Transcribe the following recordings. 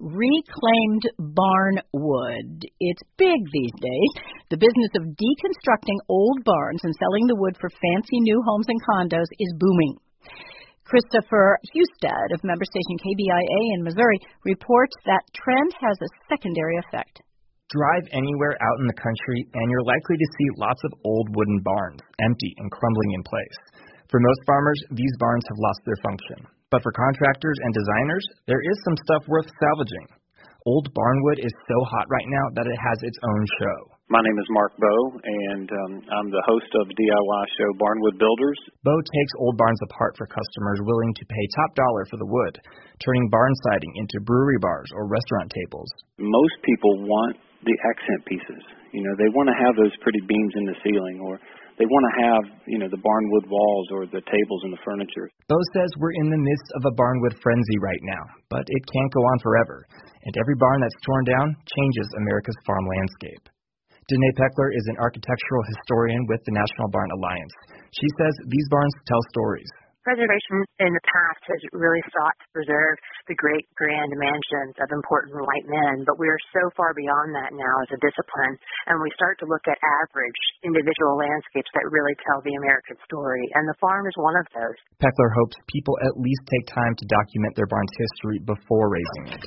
reclaimed barn wood. It's big these days. The business of deconstructing old barns and selling the wood for fancy new homes and condos is booming. Christopher Husted of member station KBIA in Missouri reports that trend has a secondary effect. Drive anywhere out in the country and you're likely to see lots of old wooden barns, empty and crumbling in place. For most farmers, these barns have lost their function. But for contractors and designers, there is some stuff worth salvaging. Old barnwood is so hot right now that it has its own show. My name is Mark Bowe, and I'm the host of DIY show Barnwood Builders. Bowe takes old barns apart for customers willing to pay top dollar for the wood, turning barn siding into brewery bars or restaurant tables. Most people want the accent pieces. You know, they want to have those pretty beams in the ceiling, or they want to have, the barnwood walls or the tables and the furniture. Bowe says we're in the midst of a barnwood frenzy right now, but it can't go on forever. And every barn that's torn down changes America's farm landscape. Danae Peckler is an architectural historian with the National Barn Alliance. She says these barns tell stories. Preservation in the past has really sought to preserve the great grand mansions of important white men, but we are so far beyond that now as a discipline, and we start to look at average individual landscapes that really tell the American story, and the farm is one of those. Peckler hopes people at least take time to document their barn's history before raising it.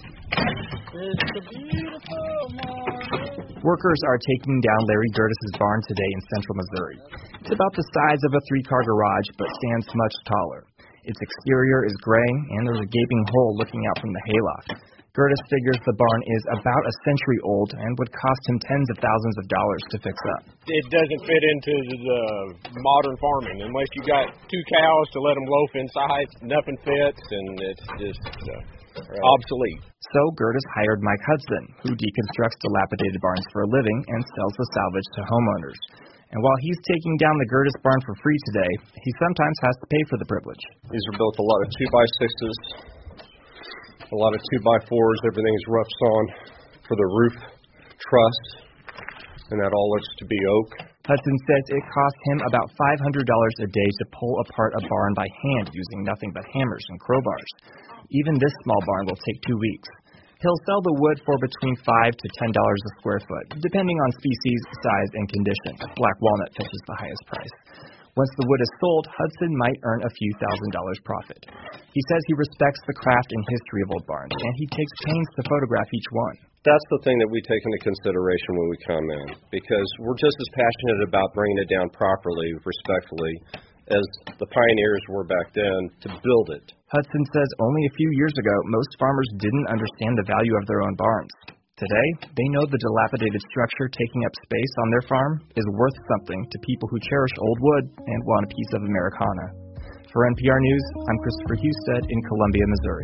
Workers are taking down Larry Gertis' barn today in central Missouri. It's about the size of a 3-car garage, but stands much taller. Its exterior is gray, and there's a gaping hole looking out from the hayloft. Gertis figures the barn is about a century old and would cost him tens of thousands of dollars to fix up. It doesn't fit into the modern farming. Unless you got 2 cows to let them loaf inside, nothing fits, and it's just obsolete. So Gertis hired Mike Hudson, who deconstructs dilapidated barns for a living and sells the salvage to homeowners. And while he's taking down the Gertis barn for free today, he sometimes has to pay for the privilege. These are built a lot of 2x6s, a lot of 2x4s. Everything is rough sawn for the roof truss, and that all looks to be oak. Hudson says it costs him about $500 a day to pull apart a barn by hand using nothing but hammers and crowbars. Even this small barn will take 2 weeks. He'll sell the wood for between $5 to $10 a square foot, depending on species, size, and condition. Black walnut fetches the highest price. Once the wood is sold, Hudson might earn a few $1,000s profit. He says he respects the craft and history of old barns, and he takes pains to photograph each one. That's the thing that we take into consideration when we come in, because we're just as passionate about bringing it down properly, respectfully, as the pioneers were back then to build it. Hudson says only a few years ago, most farmers didn't understand the value of their own barns. Today, they know the dilapidated structure taking up space on their farm is worth something to people who cherish old wood and want a piece of Americana. For NPR News, I'm Christopher Husted in Columbia, Missouri.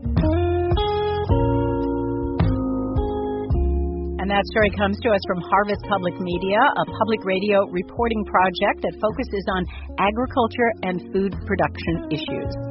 And that story comes to us from Harvest Public Media, a public radio reporting project that focuses on agriculture and food production issues.